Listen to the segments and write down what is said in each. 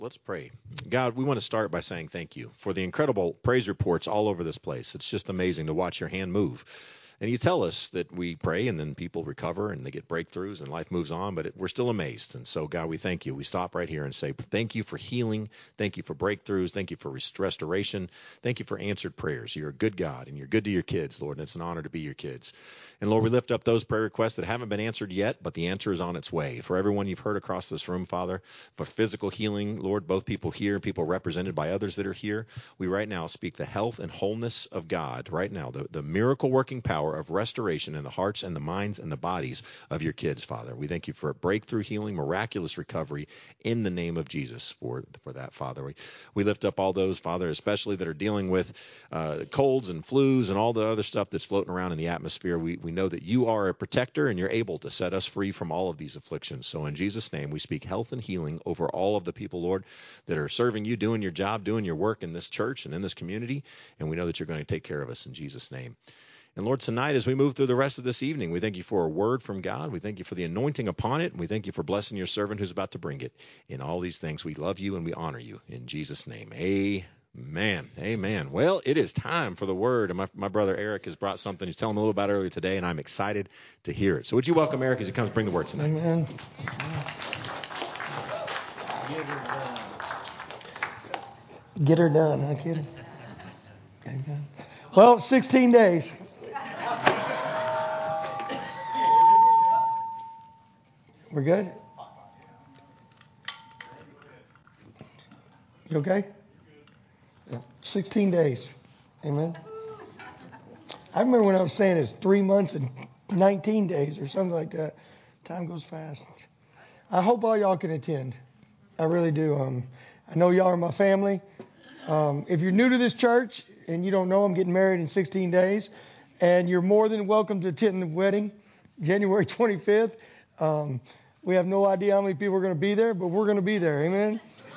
Let's pray. God, we want to start by saying thank you for the incredible praise reports all over this place. It's just amazing to watch your hand move. And you tell us that we pray and then people recover and they get breakthroughs and life moves on, but we're still amazed. And so, God, we thank you. We stop right here and say thank you for healing. Thank you for breakthroughs. Thank you for restoration. Thank you for answered prayers. You're a good God and you're good to your kids, Lord, and it's an honor to be your kids. And Lord, we lift up those prayer requests that haven't been answered yet, but the answer is on its way. For everyone you've heard across this room, Father, for physical healing, Lord, both people here, people represented by others that are here, we right now speak the health and wholeness of God right now, the miracle working power of restoration in the hearts and the minds and the bodies of your kids, Father. We thank you for breakthrough healing, miraculous recovery in the name of Jesus for that, Father. We lift up all those, Father, especially that are dealing with colds and flus and all the other stuff that's floating around in the atmosphere. We know that you are a protector and you're able to set us free from all of these afflictions. So in Jesus' name, we speak health and healing over all of the people, Lord, that are serving you, doing your job, doing your work in this church and in this community. And we know that you're going to take care of us in Jesus' name. And Lord, tonight as we move through the rest of this evening, we thank you for a word from God. We thank you for the anointing upon it. And we thank you for blessing your servant who's about to bring it. In all these things, we love you and we honor you. In Jesus' name, amen. Amen. Well, it is time for the word. And my brother Eric has brought something he's telling me a little about earlier today, and I'm excited to hear it. So would you welcome Eric as he comes bring the word tonight? Amen. Get her done, huh, kid? Amen. Well, 16 days. We're good? You okay? 16 days. Amen. I remember when I was saying it's 3 months and 19 days or something like that. Time goes fast. I hope all y'all can attend. I really do. I know y'all are my family. If you're new to this church and you don't know I'm getting married in 16 days, and you're more than welcome to attend the wedding, January 25th. We have no idea how many people are going to be there, but we're going to be there. Amen.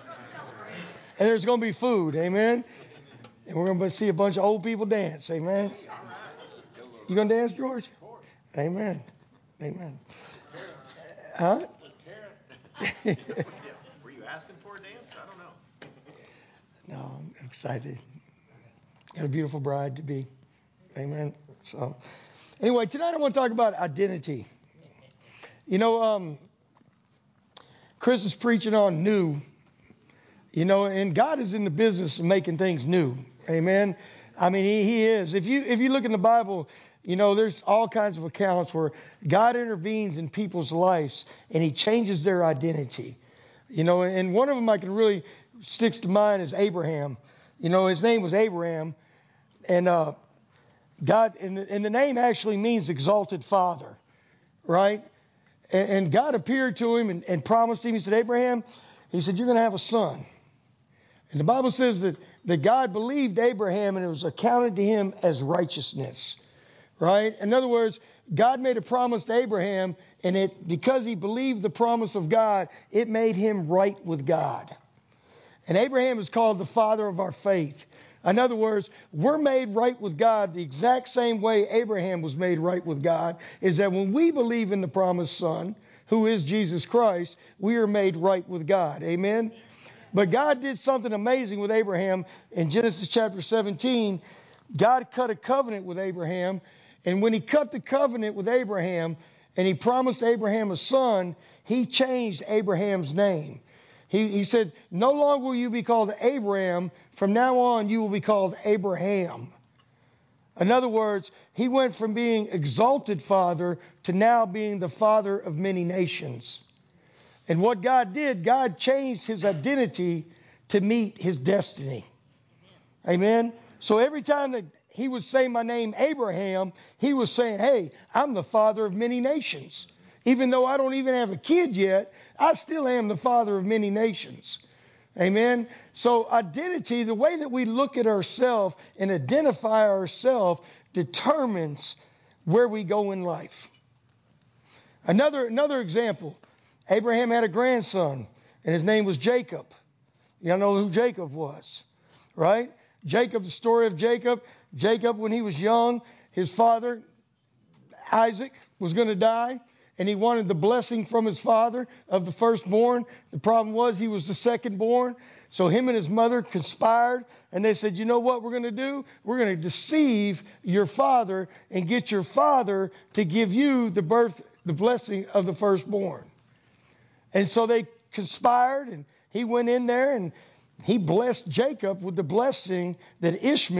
And there's going to be food. Amen. And we're going to see a bunch of old people dance. Amen. You going to dance, George? Amen. Amen. Huh? Were you asking for a dance? I don't know. No, I'm excited. Got a beautiful bride to be. Amen. So, anyway, tonight I want to talk about identity. You know, Chris is preaching on new. You know, and God is in the business of making things new. Amen. I mean, He is. If you look in the Bible, you know, there's all kinds of accounts where God intervenes in people's lives and He changes their identity. You know, and one of them I can really sticks to mind is Abraham. You know, his name was Abraham, and God, and the name actually means exalted father, right? And God appeared to him and promised him. He said, Abraham, He said, you're going to have a son. And the Bible says that God believed Abraham and it was accounted to him as righteousness, right? In other words, God made a promise to Abraham, and because he believed the promise of God, it made him right with God. And Abraham is called the father of our faith. In other words, we're made right with God the exact same way Abraham was made right with God, is that when we believe in the promised son, who is Jesus Christ, we are made right with God. Amen? But God did something amazing with Abraham. In Genesis chapter 17, God cut a covenant with Abraham. And when He cut the covenant with Abraham and He promised Abraham a son, He changed Abraham's name. He said, no longer will you be called Abraham. From now on, you will be called Abraham. In other words, he went from being exalted father to now being the father of many nations. And what God did, God changed his identity to meet his destiny. Amen. So every time that he would say my name Abraham, he was saying, hey, I'm the father of many nations. Even though I don't even have a kid yet, I still am the father of many nations. Amen. So identity, the way that we look at ourselves and identify ourselves, determines where we go in life. Another example, Abraham had a grandson, and his name was Jacob. Y'all know who Jacob was, right? Jacob, the story of Jacob. Jacob, when he was young, his father, Isaac, was going to die. and he wanted the blessing from his father of the firstborn. The problem was he was the secondborn. So him and his mother conspired, and they said, you know what we're going to do? We're going to deceive your father and get your father to give you the blessing of the firstborn. And so they conspired, and he went in there and he blessed Jacob with the blessing that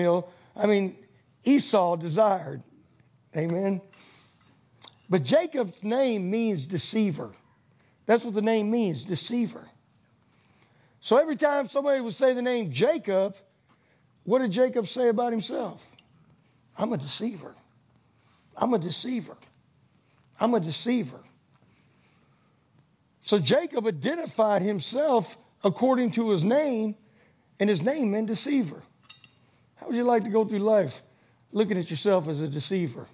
Esau desired. Amen. But Jacob's name means deceiver. That's what the name means, deceiver. So every time somebody would say the name Jacob, what did Jacob say about himself? I'm a deceiver. I'm a deceiver. I'm a deceiver. So Jacob identified himself according to his name, and his name meant deceiver. How would you like to go through life looking at yourself as a deceiver?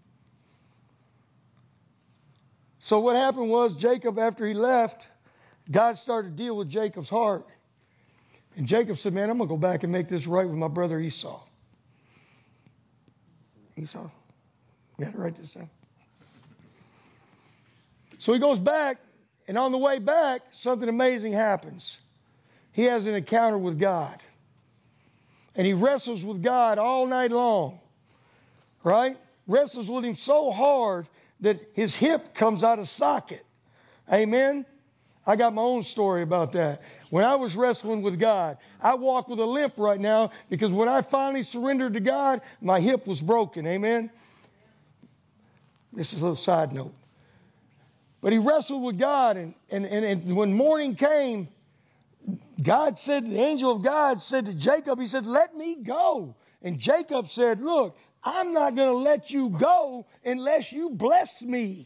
So what happened was Jacob, after he left, God started to deal with Jacob's heart. And Jacob said, man, I'm going to go back and make this right with my brother Esau. Esau? You got to write this down. So he goes back, and on the way back, something amazing happens. He has an encounter with God. And he wrestles with God all night long. Right? Wrestles with him so hard that his hip comes out of socket. Amen? I got my own story about that. When I was wrestling with God, I walk with a limp right now because when I finally surrendered to God, my hip was broken. Amen? This is a little side note. But he wrestled with God, and when morning came, God said, the angel of God said to Jacob, he said, let me go. And Jacob said, look, I'm not going to let you go unless you bless me.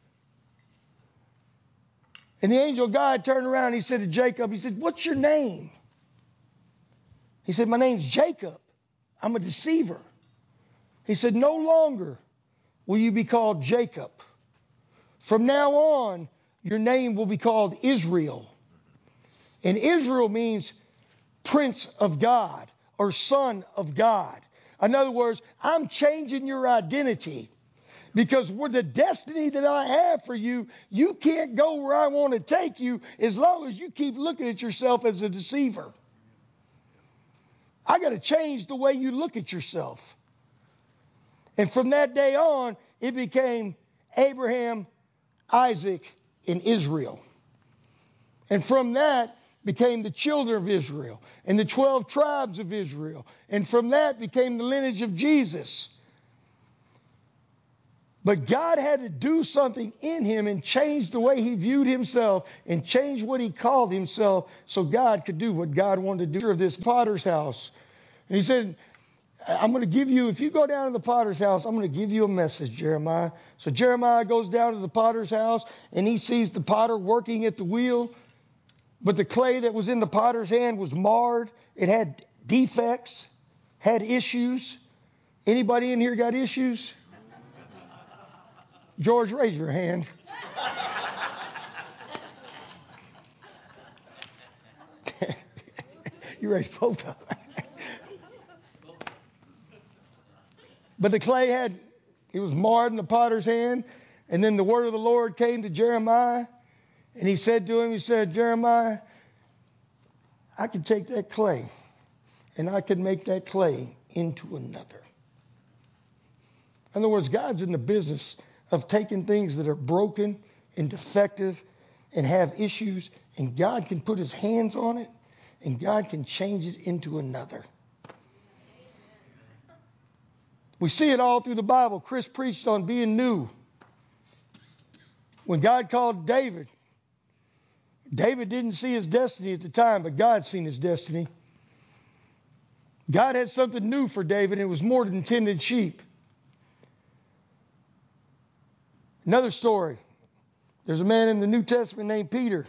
And the angel of God turned around and he said to Jacob, he said, what's your name? He said, my name's Jacob. I'm a deceiver. He said, no longer will you be called Jacob. From now on, your name will be called Israel. And Israel means Prince of God or Son of God. In other words, I'm changing your identity. Because with the destiny that I have for you, you can't go where I want to take you as long as you keep looking at yourself as a deceiver. I got to change the way you look at yourself. And from that day on, it became Abraham, Isaac, and Israel. And from that became the children of Israel and the 12 tribes of Israel. And from that became the lineage of Jesus. But God had to do something in him and change the way he viewed himself and change what he called himself so God could do what God wanted to do of this potter's house. And he said, I'm going to give you, if you go down to the potter's house, I'm going to give you a message, Jeremiah. So Jeremiah goes down to the potter's house and he sees the potter working at the wheel. But the clay that was in the potter's hand was marred. It had defects, had issues. Anybody in here got issues? George, raise your hand. You raised both of them. But the clay it was marred in the potter's hand. And then the word of the Lord came to Jeremiah. And he said to him, he said, Jeremiah, I can take that clay and I can make that clay into another. In other words, God's in the business of taking things that are broken and defective and have issues, and God can put his hands on it, and God can change it into another. We see it all through the Bible. Chris preached on being new. When God called David, David didn't see his destiny at the time, but God seen his destiny. God had something new for David, and it was more than tending sheep. Another story. There's a man in the New Testament named Peter.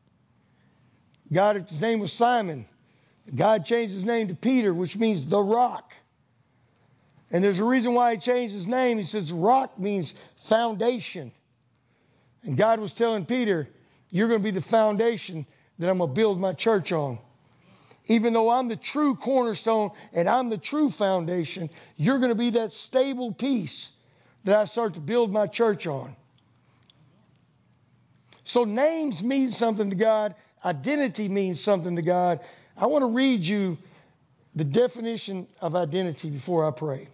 His name was Simon. God changed his name to Peter, which means the rock. And there's a reason why he changed his name. He says rock means foundation. And God was telling Peter, you're going to be the foundation that I'm going to build my church on. Even though I'm the true cornerstone and I'm the true foundation, you're going to be that stable piece that I start to build my church on. So names mean something to God. Identity means something to God. I want to read you the definition of identity before I pray.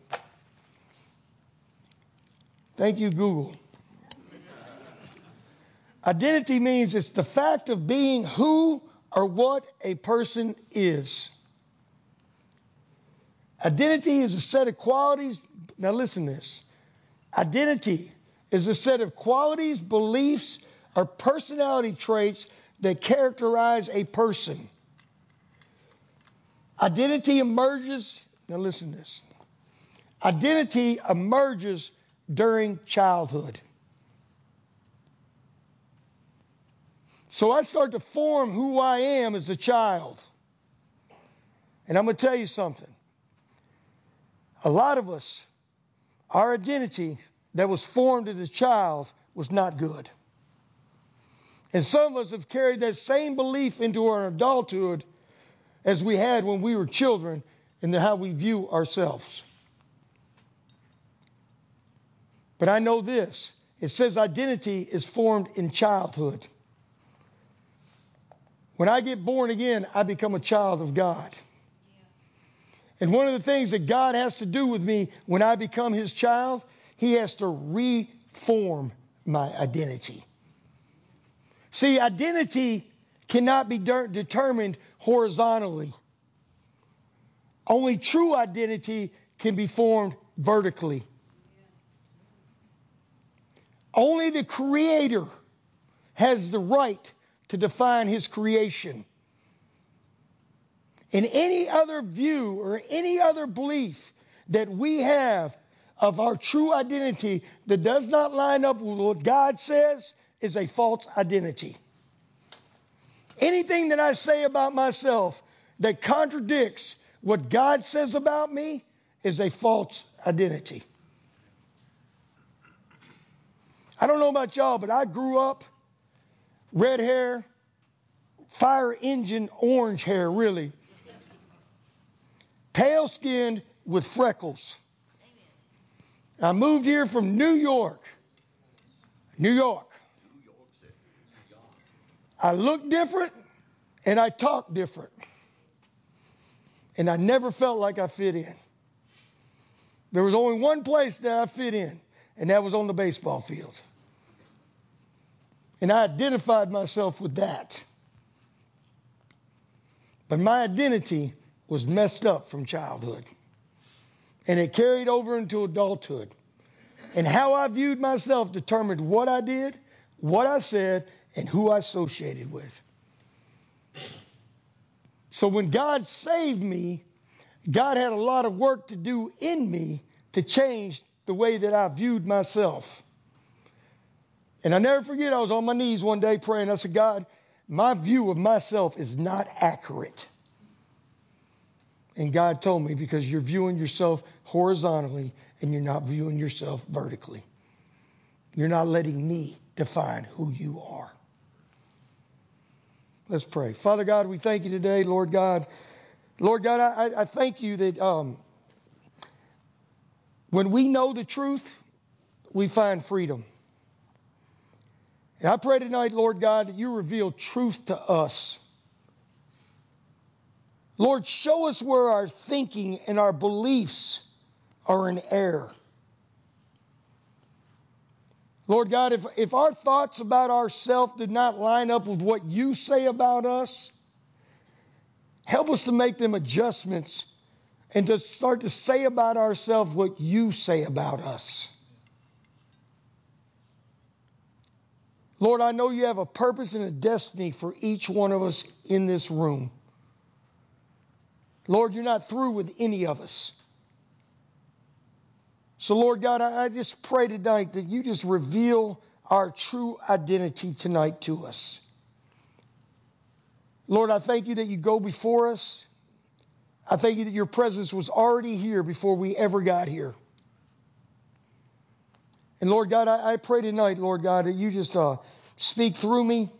Thank you, Google. Identity means it's the fact of being who or what a person is. Identity is a set of qualities. Now listen to this. Identity is a set of qualities, beliefs, or personality traits that characterize a person. Identity emerges, now listen to this. Identity emerges during childhood. So I start to form who I am as a child. And I'm going to tell you something. A lot of us, our identity that was formed as a child was not good. And some of us have carried that same belief into our adulthood as we had when we were children in how we view ourselves. But I know this. It says identity is formed in childhood. When I get born again, I become a child of God. And one of the things that God has to do with me when I become his child, he has to reform my identity. See, identity cannot be determined horizontally. Only true identity can be formed vertically. Only the Creator has the right to define his creation. And any other view or any other belief that we have of our true identity that does not line up with what God says is a false identity. Anything that I say about myself that contradicts what God says about me is a false identity. I don't know about y'all, but I grew up red hair, fire engine orange hair, really. Pale skinned with freckles. I moved here from New York. New York. I look different and I talk different. And I never felt like I fit in. There was only one place that I fit in, and that was on the baseball field. And I identified myself with that. But my identity was messed up from childhood. And it carried over into adulthood. And how I viewed myself determined what I did, what I said, and who I associated with. So when God saved me, God had a lot of work to do in me to change the way that I viewed myself. And I never forget, I was on my knees one day praying. I said, God, my view of myself is not accurate. And God told me, because you're viewing yourself horizontally and you're not viewing yourself vertically. You're not letting me define who you are. Let's pray. Father God, we thank you today, Lord God. Lord God, I thank you that when we know the truth, we find freedom. And I pray tonight, Lord God, that you reveal truth to us. Lord, show us where our thinking and our beliefs are in error. Lord God, if our thoughts about ourselves did not line up with what you say about us, help us to make them adjustments and to start to say about ourselves what you say about us. Lord, I know you have a purpose and a destiny for each one of us in this room. Lord, you're not through with any of us. So, Lord God, I just pray tonight that you just reveal our true identity tonight to us. Lord, I thank you that you go before us. I thank you that your presence was already here before we ever got here. And Lord God, I pray tonight, Lord God, that you just speak through me.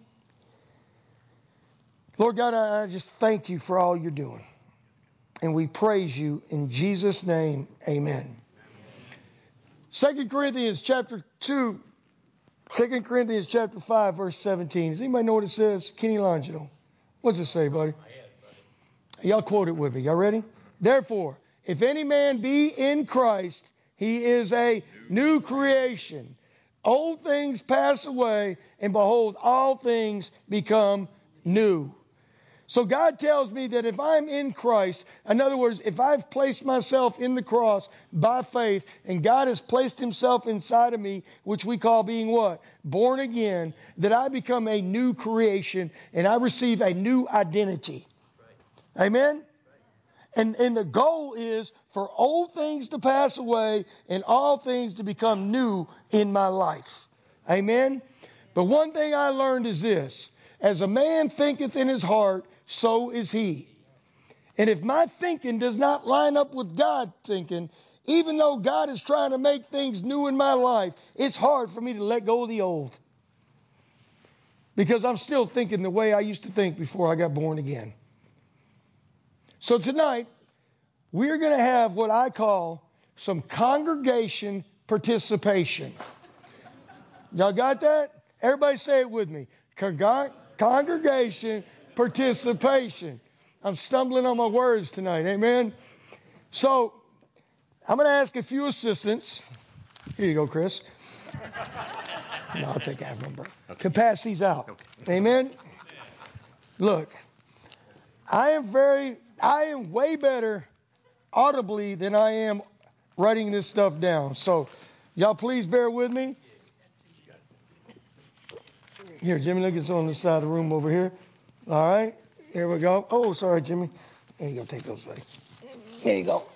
Lord God, I just thank you for all you're doing. And we praise you in Jesus' name, amen. 2 Corinthians chapter 2, 2 Corinthians chapter 5, verse 17. Does anybody know what it says? Kenny Langelo. What's it say, buddy? Y'all quote it with me. Y'all ready? Therefore, if any man be in Christ, he is a new creation. Old things pass away, and behold, all things become new. So God tells me that if I'm in Christ, in other words, if I've placed myself in the cross by faith, and God has placed himself inside of me, which we call being what? Born again, that I become a new creation, and I receive a new identity. Right. Amen? Right. And the goal is for old things to pass away, and all things to become new in my life. Amen? But one thing I learned is this. As a man thinketh in his heart, so is he. And if my thinking does not line up with God's thinking, even though God is trying to make things new in my life, it's hard for me to let go of the old. Because I'm still thinking the way I used to think before I got born again. So tonight, we're going to have what I call some congregation participation. Y'all got that? Everybody say it with me. Congregation participation. I'm stumbling on my words tonight. Amen. So I'm going to ask a few assistants. Here you go, Chris. No, I'll take half number. Okay. To pass these out. Okay. Amen. Look, I am way better audibly than I am writing this stuff down. So y'all please bear with me. Here, Jimmy, look, it's on the side of the room over here. All right, here we go. Oh, sorry, Jimmy. There you go. Take those, buddy. There you go.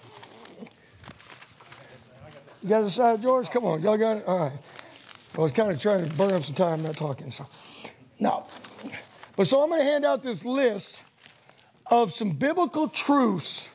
You got the side, George? Come on, y'all got it? All right. I was kind of trying to burn up some time not talking. So, no. But so I'm going to hand out this list of some biblical truths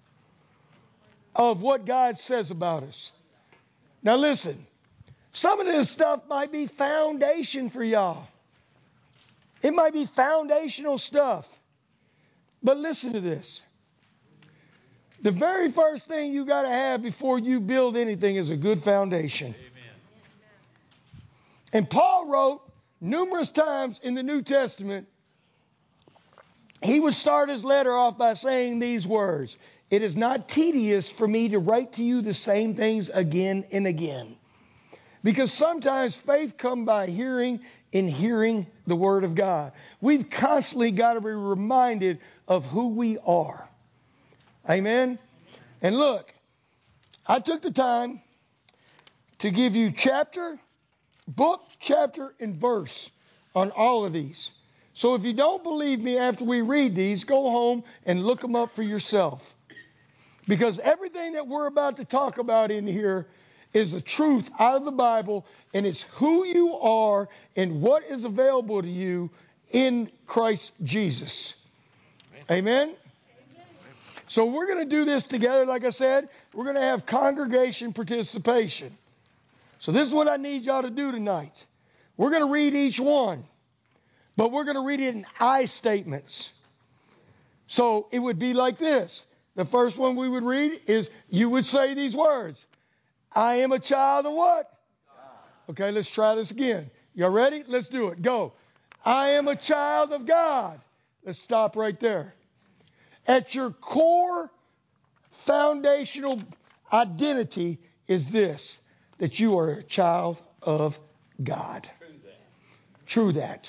of what God says about us. Now, listen. Some of this stuff might be foundation for y'all. It might be foundational stuff. But listen to this. The very first thing you got to have before you build anything is a good foundation. Amen. And Paul wrote numerous times in the New Testament, he would start his letter off by saying these words. It is not tedious for me to write to you the same things again and again. Because sometimes faith comes by hearing and hearing the Word of God. We've constantly got to be reminded of who we are. Amen? And look, I took the time to give you book, chapter, and verse on all of these. So if you don't believe me after we read these, go home and look them up for yourself. Because everything that we're about to talk about in here is the truth out of the Bible, and it's who you are and what is available to you in Christ Jesus. Amen? Amen? So we're going to do this together. Like I said, we're going to have congregation participation. So this is what I need y'all to do tonight. We're going to read each one, but we're going to read it in I statements. So it would be like this. The first one we would read is, you would say these words. I am a child of what? God. Okay, let's try this again. Y'all ready? Let's do it. Go. I am a child of God. Let's stop right there. At your core foundational identity is this, that you are a child of God. True that.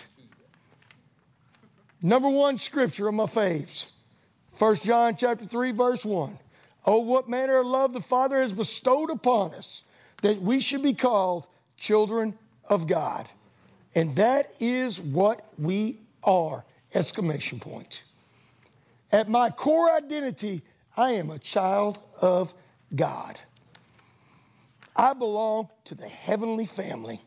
Number one scripture of my faves. 1 John chapter 3, verse 1. Oh, what manner of love the Father has bestowed upon us, that we should be called children of God. And that is what we are! Exclamation point. At my core identity, I am a child of God. I belong to the heavenly family.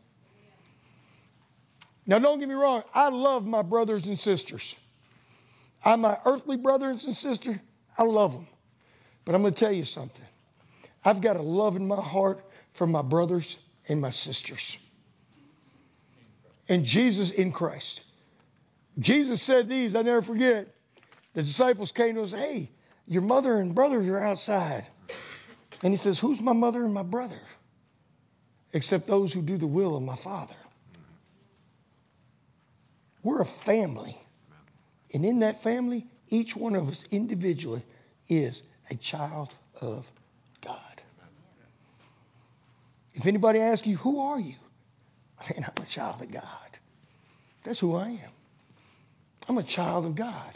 Now, don't get me wrong. I love my brothers and sisters. I'm my earthly brothers and sisters. I love them. But I'm going to tell you something. I've got a love in my heart for my brothers and my sisters. And Jesus in Christ. Jesus said these, I never forget. The disciples came to us, hey, your mother and brothers are outside. And he says, who's my mother and my brother? Except those who do the will of my Father. We're a family. And in that family, each one of us individually is a child of God. If anybody asks you, who are you? Man, I'm a child of God. That's who I am. I'm a child of God.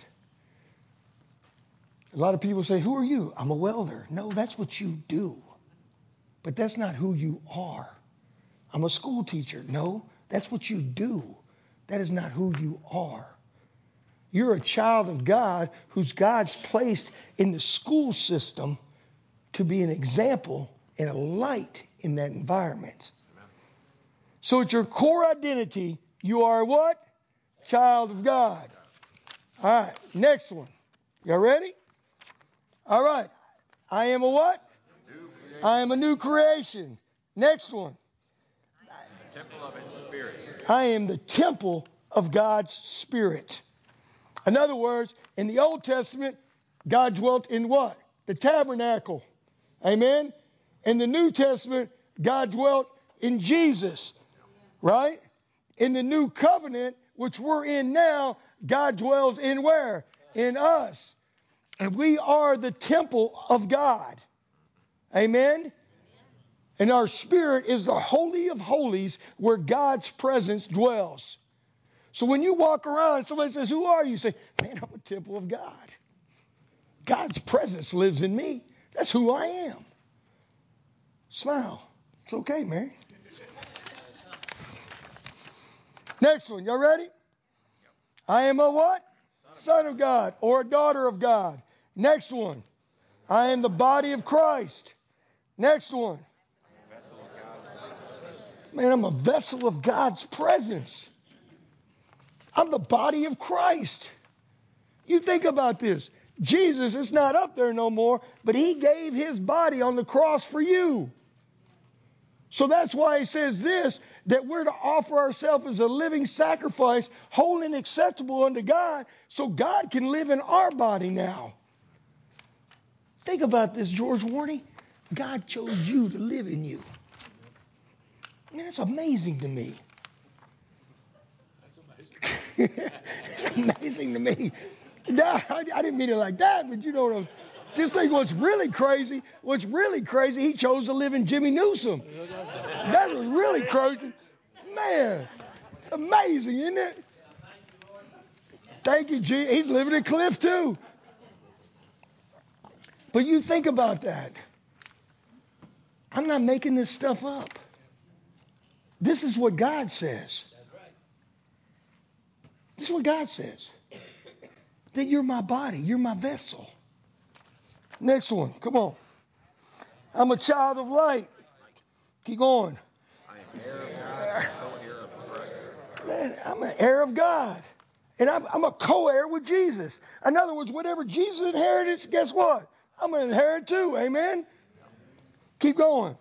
A lot of people say, who are you? I'm a welder. No, that's what you do. But that's not who you are. I'm a school teacher. No, that's what you do. That is not who you are. You're a child of God who's God's placed in the school system to be an example and a light in that environment. Amen. So it's your core identity. You are what? Child of God. All right, next one. Y'all ready? All right. I am a what? I am a new creation. Next one. The temple of His Spirit. I am the temple of God's Spirit. In other words, in the Old Testament, God dwelt in what? The tabernacle. Amen? In the New Testament, God dwelt in Jesus. Right? In the new covenant, which we're in now, God dwells in where? In us. And we are the temple of God. Amen? And our spirit is the holy of holies where God's presence dwells. So when you walk around and somebody says, who are you? You say, man, I'm a temple of God. God's presence lives in me. That's who I am. Smile. It's okay, Mary. Next one. Y'all ready? I am a what? Son of God or a daughter of God. Next one. I am the body of Christ. Next one. Man, I'm a vessel of God's presence. I'm the body of Christ. You think about this. Jesus is not up there no more, but He gave His body on the cross for you. So that's why He says this, that we're to offer ourselves as a living sacrifice, holy and acceptable unto God, so God can live in our body now. Think about this, George Warney. God chose you to live in you. Man, that's amazing to me. It's amazing to me. No, I didn't mean it like that, but you know what I'm... Just think what's really crazy, He chose to live in Jimmy Newsom. That was really crazy. Man, it's amazing, isn't it? Thank you, G. He's living in Cliff, too. But you think about that. I'm not making this stuff up. This is what God says. This is what God says. That you're my body. You're my vessel. Next one. Come on. I'm a child of light. Keep going. I am heir of God, co-heir of Christ. Man, I'm an heir of God. And I'm a co-heir with Jesus. In other words, whatever Jesus inherited, guess what? I'm going to inherit too. Amen? Keep going.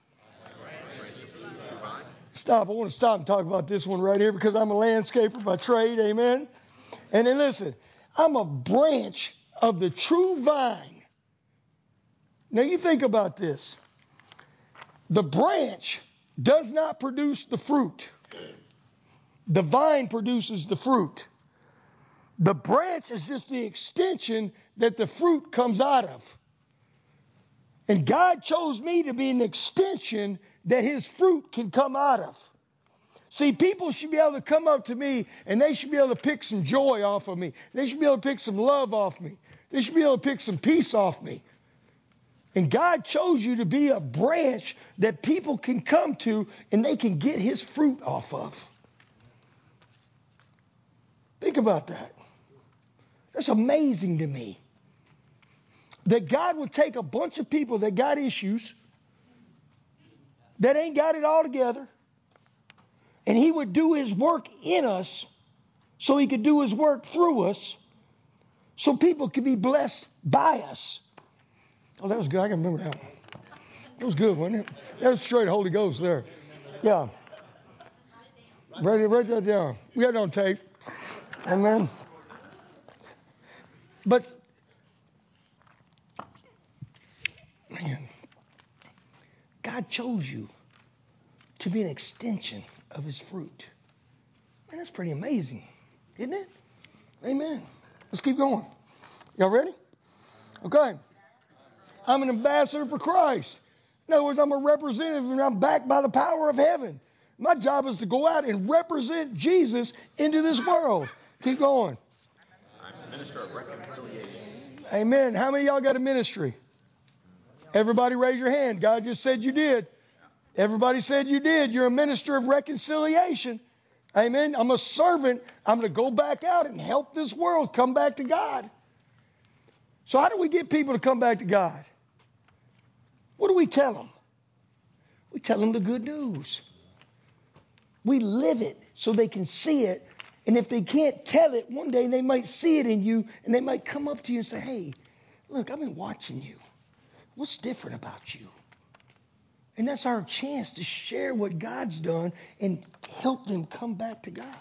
Stop. I want to stop and talk about this one right here because I'm a landscaper by trade. Amen? And then listen. I'm a branch of the true vine. Now you think about this. The branch does not produce the fruit. The vine produces the fruit. The branch is just the extension that the fruit comes out of. And God chose me to be an extension that His fruit can come out of. See, people should be able to come up to me and they should be able to pick some joy off of me. They should be able to pick some love off me. They should be able to pick some peace off me. And God chose you to be a branch that people can come to and they can get His fruit off of. Think about that. That's amazing to me. That God would take a bunch of people that got issues, that ain't got it all together, and He would do His work in us so He could do His work through us so people could be blessed by us. Oh, that was good. I can remember that one. That was good, wasn't it? That was straight Holy Ghost there. Yeah. Write that down. We got it on tape. Amen. But, man, God chose you to be an extension of His fruit. Man, that's pretty amazing. Isn't it? Amen. Let's keep going. Y'all ready? Okay. I'm an ambassador for Christ. In other words, I'm a representative and I'm backed by the power of heaven. My job is to go out and represent Jesus into this world. Keep going. I'm a minister of reconciliation. Amen. How many of y'all got a ministry? Everybody raise your hand. God just said you did. Everybody said you did. You're a minister of reconciliation. Amen. I'm a servant. I'm going to go back out and help this world come back to God. So how do we get people to come back to God? What do we tell them? We tell them the good news. We live it so they can see it. And if they can't tell it, one day they might see it in you and they might come up to you and say, hey, look, I've been watching you. What's different about you? And that's our chance to share what God's done and help them come back to God.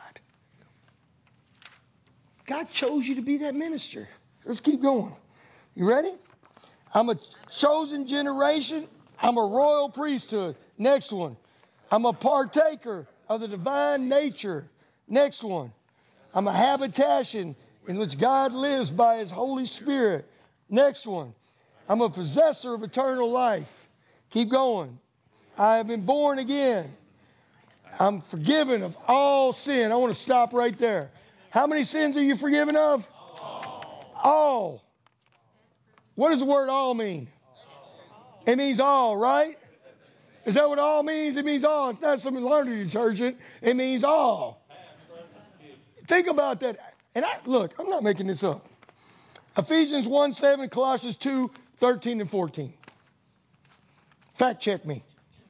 God chose you to be that minister. Let's keep going. You ready? I'm a chosen generation. I'm a royal priesthood. Next one. I'm a partaker of the divine nature. Next one. I'm a habitation in which God lives by His Holy Spirit. Next one. I'm a possessor of eternal life. Keep going. I have been born again. I'm forgiven of all sin. I want to stop right there. How many sins are you forgiven of? All. What does the word all mean? It means all, right? Is that what all means? It means all. It's not some laundry detergent. It means all. Think about that. And look, I'm not making this up. Ephesians 1:7, Colossians 2:13 and 14. Fact check me.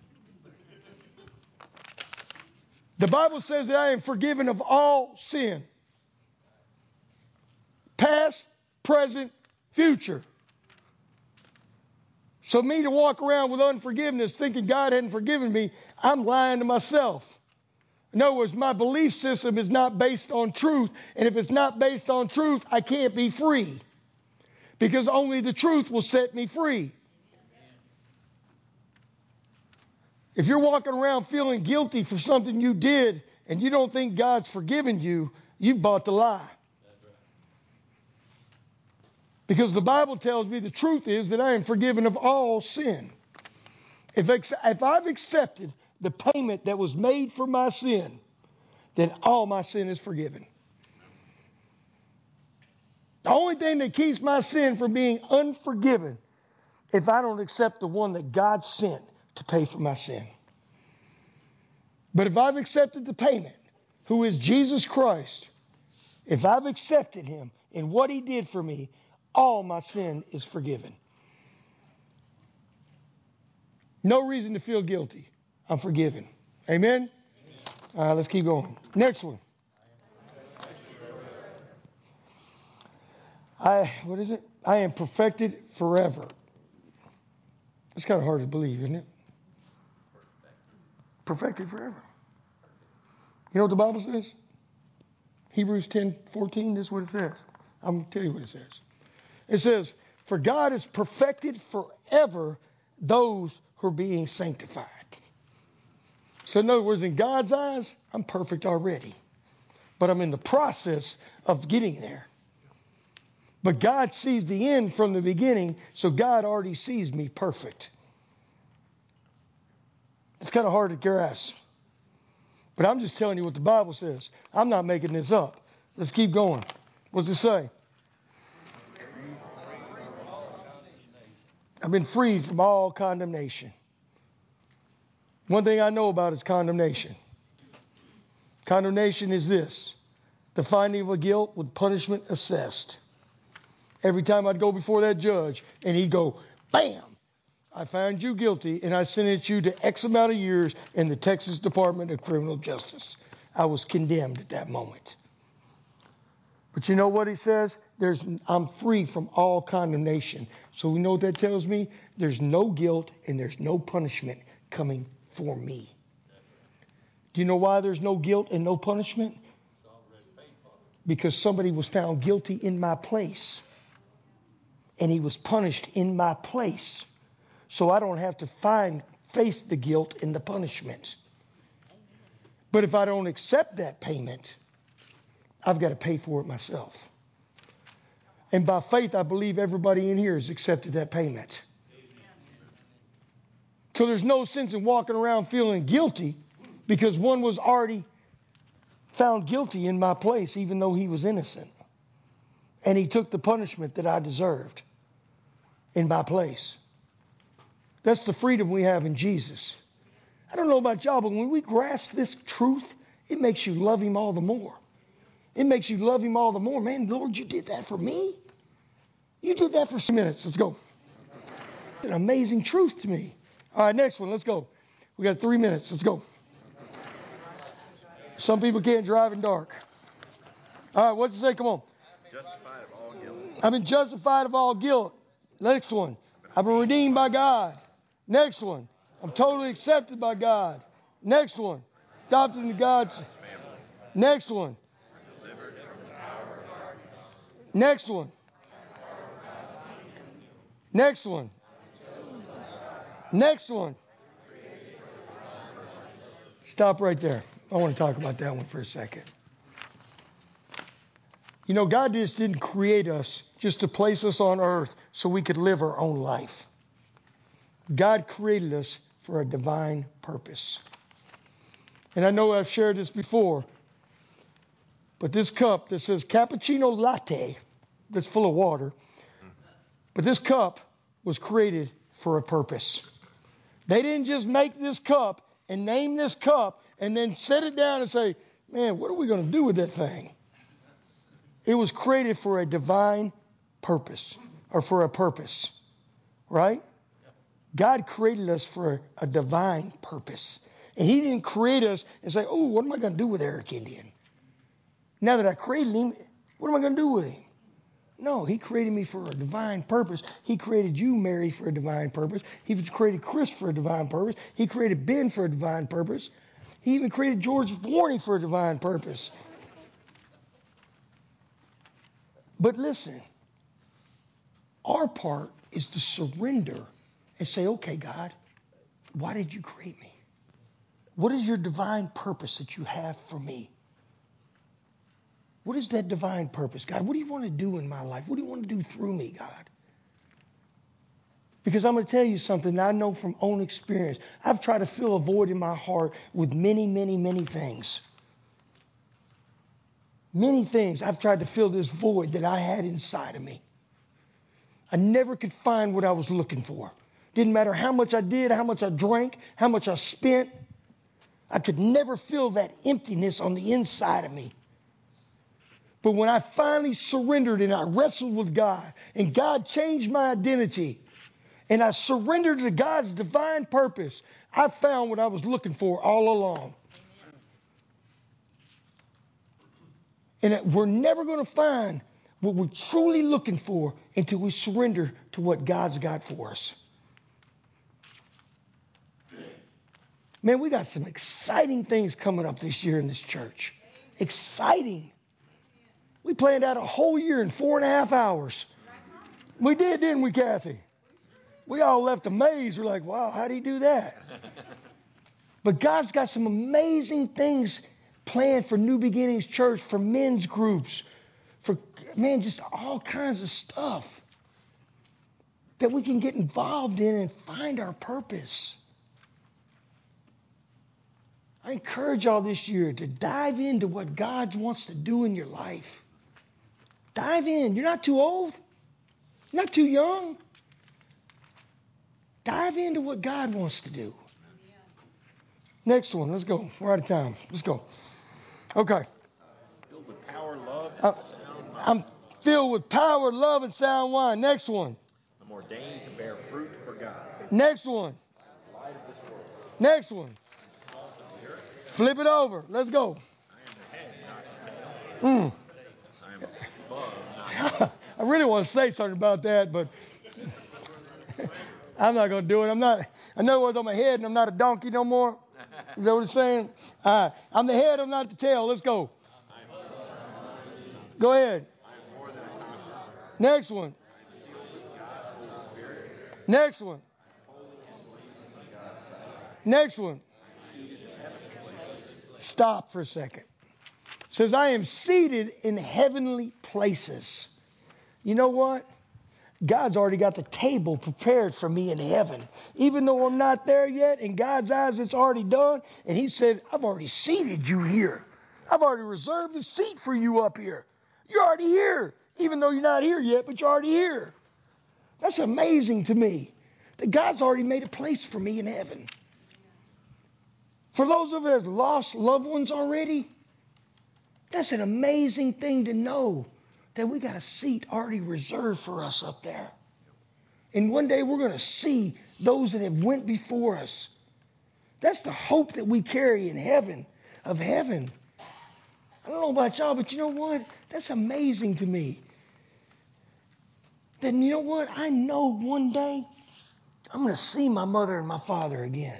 The Bible says that I am forgiven of all sin. Past, present, future. So me to walk around with unforgiveness thinking God hadn't forgiven me, I'm lying to myself. In other words, my belief system is not based on truth. And if it's not based on truth, I can't be free. Because only the truth will set me free. If you're walking around feeling guilty for something you did and you don't think God's forgiven you, you've bought the lie. Because the Bible tells me the truth is that I am forgiven of all sin. If I've accepted the payment that was made for my sin, then all my sin is forgiven. The only thing that keeps my sin from being unforgiven, if I don't accept the one that God sent to pay for my sin. But if I've accepted the payment, who is Jesus Christ, if I've accepted Him and what He did for me, all my sin is forgiven. No reason to feel guilty. I'm forgiven. Amen? All right, let's keep going. Next one. What is it? I am perfected forever. It's kind of hard to believe, isn't it? Perfected forever. You know what the Bible says? Hebrews 10:14, this is what it says. I'm going to tell you what it says. It says, for God has perfected forever those who are being sanctified. So in other words, in God's eyes, I'm perfect already. But I'm in the process of getting there. But God sees the end from the beginning, so God already sees me perfect. It's kind of hard to grasp. But I'm just telling you what the Bible says. I'm not making this up. Let's keep going. What's it say? I've been freed from all condemnation. One thing I know about is condemnation. Condemnation is this: the finding of a guilt with punishment assessed. Every time I'd go before that judge and he'd go, bam, I found you guilty and I sentenced you to X amount of years in the Texas Department of Criminal Justice. I was condemned at that moment. But you know what he says? I'm free from all condemnation. So you know what that tells me? There's no guilt and there's no punishment coming for me. Do you know why there's no guilt and no punishment? Because somebody was found guilty in my place. And he was punished in my place. So I don't have to face the guilt and the punishment. But if I don't accept that payment, I've got to pay for it myself. And by faith, I believe everybody in here has accepted that payment. So there's no sense in walking around feeling guilty because one was already found guilty in my place, even though he was innocent. And he took the punishment that I deserved in my place. That's the freedom we have in Jesus. I don't know about y'all, but when we grasp this truth, it makes you love him all the more. It makes you love him all the more. Man, Lord, you did that for me? You did that for 6 minutes. Let's go. An amazing truth to me. All right, next one. Let's go. We got 3 minutes. Let's go. Some people can't drive in dark. All right, what's it say? Come on. Justified of all guilt. I've been justified of all guilt. Next one. I've been redeemed by God. Next one. I'm totally accepted by God. Next one. Adopted into God's family. Next one. Delivered from the power of darkness. Next one. Next one. Next one. Stop right there. I want to talk about that one for a second. You know, God just didn't create us just to place us on earth so we could live our own life. God created us for a divine purpose. And I know I've shared this before, but this cup that says cappuccino latte, that's full of water, but this cup was created for a purpose. They didn't just make this cup and name this cup and then set it down and say, man, what are we going to do with that thing? It was created for a divine purpose, or for a purpose, right? God created us for a divine purpose. And he didn't create us and say, oh, what am I going to do with Eric Indian? Now that I created him, what am I going to do with him? No, he created me for a divine purpose. He created you, Mary, for a divine purpose. He created Chris for a divine purpose. He created Ben for a divine purpose. He even created George Warney for a divine purpose. But listen, our part is to surrender and say, okay, God, why did you create me? What is your divine purpose that you have for me? What is that divine purpose, God? What do you want to do in my life? What do you want to do through me, God? Because I'm going to tell you something that I know from own experience. I've tried to fill a void in my heart with many, many, many things. Many things I've tried to fill this void that I had inside of me. I never could find what I was looking for. Didn't matter how much I did, how much I drank, how much I spent. I could never fill that emptiness on the inside of me. But when I finally surrendered and I wrestled with God and God changed my identity and I surrendered to God's divine purpose, I found what I was looking for all along. And we're never going to find what we're truly looking for until we surrender to what God's got for us. Man, we got some exciting things coming up this year in this church. Exciting. We planned out a whole year in 4.5 hours. We did, didn't we, Kathy? We all left amazed. We're like, wow, how'd he do that? But God's got some amazing things planned for New Beginnings Church, for men's groups, for, man, just all kinds of stuff that we can get involved in and find our purpose. I encourage y'all this year to dive into what God wants to do in your life. Dive in. You're not too old. You're not too young. Dive into what God wants to do. Next one. Let's go. We're out of time. Let's go. Okay. Filled with power, love, and sound mind. I'm filled with power, love, and sound mind. Next one. I'm ordained to bear fruit for God. Next one. Light of this world. Next one. Salt of the earth. Flip it over. Let's go. I am the head, not the tail. I am above, not I really want to say something about that, but I'm not going to do it. I know what's on my head, and I'm not a donkey no more. You know what I'm saying? I'm the head, I'm not the tail. Let's go. Go ahead. Next one. Next one. Next one. Stop for a second. says, I am seated in heavenly places. You know what? God's already got the table prepared for me in heaven. Even though I'm not there yet, in God's eyes it's already done. And he said, I've already seated you here. I've already reserved a seat for you up here. You're already here. Even though you're not here yet, but you're already here. That's amazing to me. That God's already made a place for me in heaven. For those of us that have lost loved ones already, that's an amazing thing to know. That we got a seat already reserved for us up there. And one day we're going to see those that have went before us. That's the hope that we carry in heaven, of heaven. I don't know about y'all, but you know what? That's amazing to me. Then you know what? I know one day I'm going to see my mother and my father again.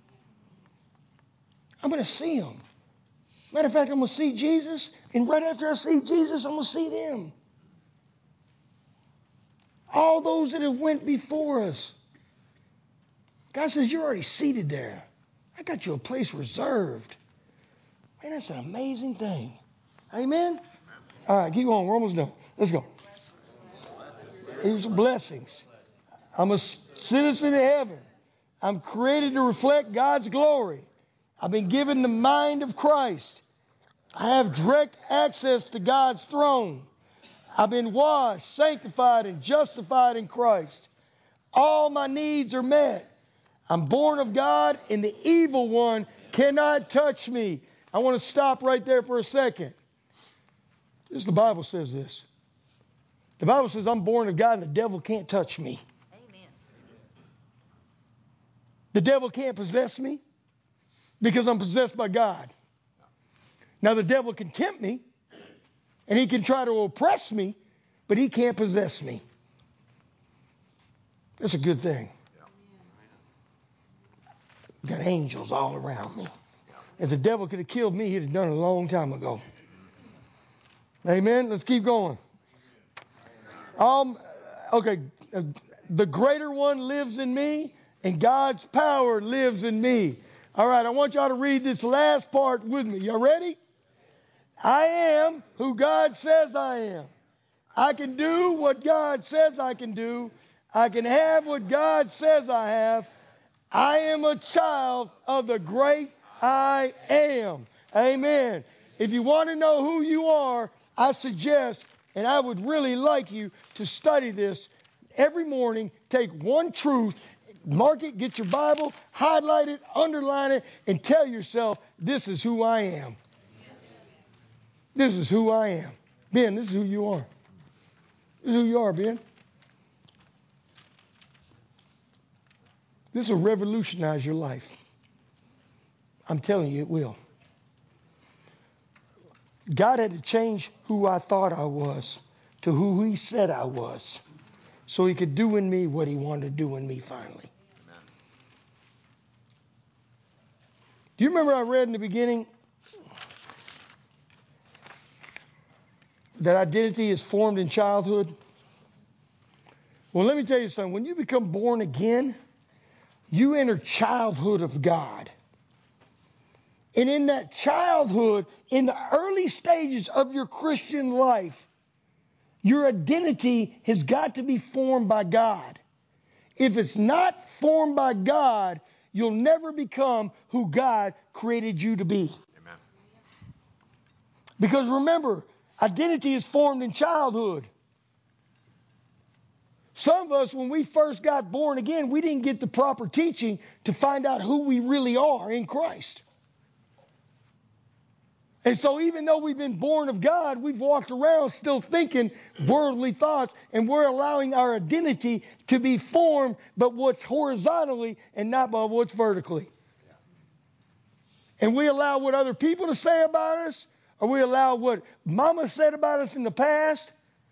I'm going to see them. Matter of fact, I'm going to see Jesus, and right after I see Jesus, I'm going to see them. All those that have went before us. God says, you're already seated there. I got you a place reserved. Man, that's an amazing thing. Amen? All right, keep going. We're almost done. Let's go. Here's the blessings. I'm a citizen of heaven. I'm created to reflect God's glory. I've been given the mind of Christ. I have direct access to God's throne. I've been washed, sanctified, and justified in Christ. All my needs are met. I'm born of God, and the evil one cannot touch me. I want to stop right there for a second. The Bible says this. The Bible says I'm born of God, and the devil can't touch me. Amen. The devil can't possess me because I'm possessed by God. Now, the devil can tempt me, and he can try to oppress me, but he can't possess me. That's a good thing. Got angels all around me. If the devil could have killed me, he'd have done it a long time ago. Amen. Let's keep going. Okay. The greater one lives in me, and God's power lives in me. All right. I want y'all to read this last part with me. Y'all ready? I am who God says I am. I can do what God says I can do. I can have what God says I have. I am a child of the great I am. Amen. If you want to know who you are, I suggest, and I would really like you to study this every morning. Take one truth, mark it, get your Bible, highlight it, underline it, and tell yourself, this is who I am. This is who I am. Ben, this is who you are. This is who you are, Ben. This will revolutionize your life. I'm telling you, it will. God had to change who I thought I was to who he said I was so he could do in me what he wanted to do in me finally. Amen. Do you remember I read in the beginning that identity is formed in childhood? Well, let me tell you something. When you become born again, you enter childhood of God. And in that childhood, in the early stages of your Christian life, your identity has got to be formed by God. If it's not formed by God, you'll never become who God created you to be. Amen. Because remember, identity is formed in childhood. Some of us, when we first got born again, we didn't get the proper teaching to find out who we really are in Christ. And so even though we've been born of God, we've walked around still thinking worldly thoughts, and we're allowing our identity to be formed by what's horizontally and not by what's vertically. And we allow what other people to say about us, or we allow what mama said about us in the past,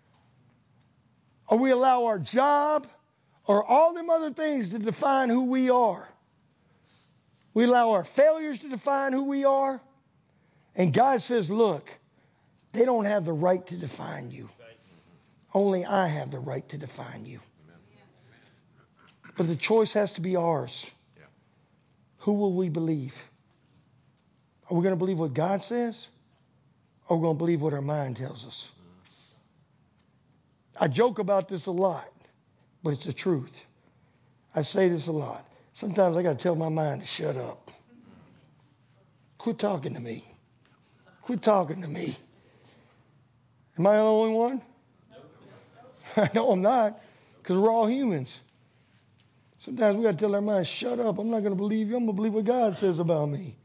or we allow our job, or all them other things to define who we are. We allow our failures to define who we are. And God says, look, they don't have the right to define you. Only I have the right to define you. But the choice has to be ours. Who will we believe? Are we going to believe what God says? or we're going to believe what our mind tells us. I joke about this a lot, but it's the truth. I say this a lot. Sometimes I got to tell my mind to shut up. Quit talking to me. Quit talking to me. Am I the only one? No, I'm not, because we're all humans. Sometimes we got to tell our mind, shut up. I'm not going to believe you. I'm going to believe what God says about me.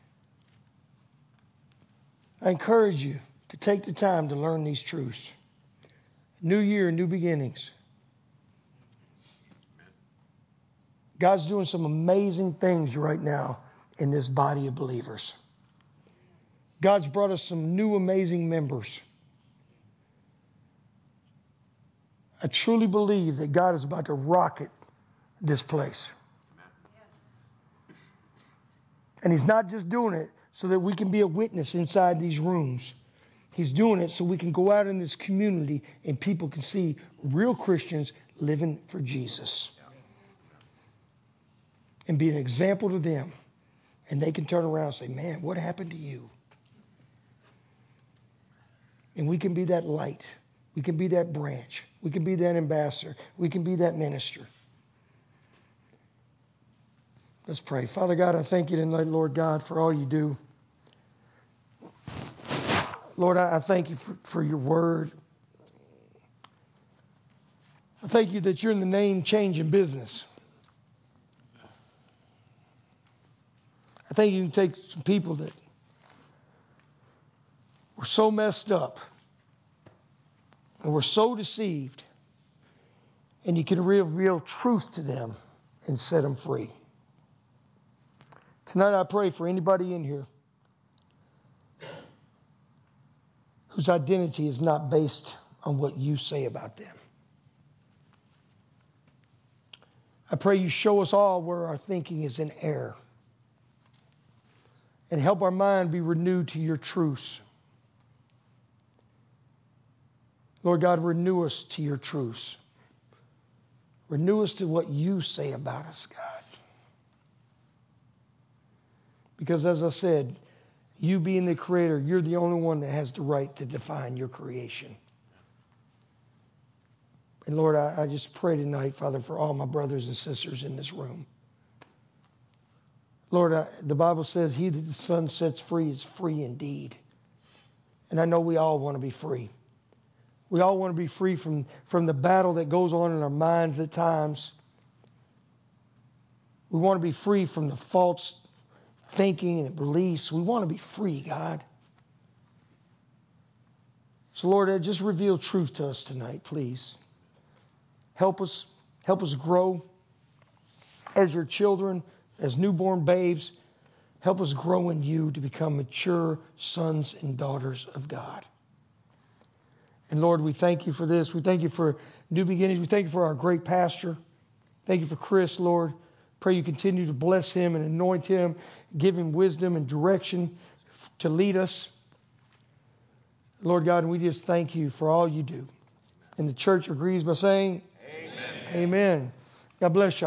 I encourage you to take the time to learn these truths. New year, new beginnings. God's doing some amazing things right now in this body of believers. God's brought us some new amazing members. I truly believe that God is about to rocket this place. And He's not just doing it so that we can be a witness inside these rooms. He's doing it so we can go out in this community and people can see real Christians living for Jesus. And be an example to them. And they can turn around and say, man, what happened to you? And we can be that light. We can be that branch. We can be that ambassador. We can be that minister. Let's pray. Father God, I thank you tonight, Lord God, for all you do. Lord, I thank you for your word. I thank you that you're in the name-changing business. I think you can take some people that were so messed up and were so deceived, and you can reveal truth to them and set them free. Tonight I pray for anybody in here whose identity is not based on what you say about them. I pray you show us all where our thinking is in error. And help our mind be renewed to your truths. Lord God, renew us to your truths. Renew us to what you say about us, God. Because as I said, you being the creator, you're the only one that has the right to define your creation. And Lord, I just pray tonight, Father, for all my brothers and sisters in this room. Lord, the Bible says, he that the Son sets free is free indeed. And I know we all want to be free. We all want to be free from the battle that goes on in our minds at times. We want to be free from the false thinking and beliefs. We want to be free, God. So, Lord, just reveal truth to us tonight, please. Help us grow as your children, as newborn babes. Help us grow in you to become mature sons and daughters of God. And Lord, we thank you for this. We thank you for new beginnings. We thank you for our great pastor. Thank you for Chris, Lord. Pray you continue to bless him and anoint him, give him wisdom and direction to lead us. Lord God, we just thank you for all you do. And the church agrees by saying, Amen. Amen. God bless you.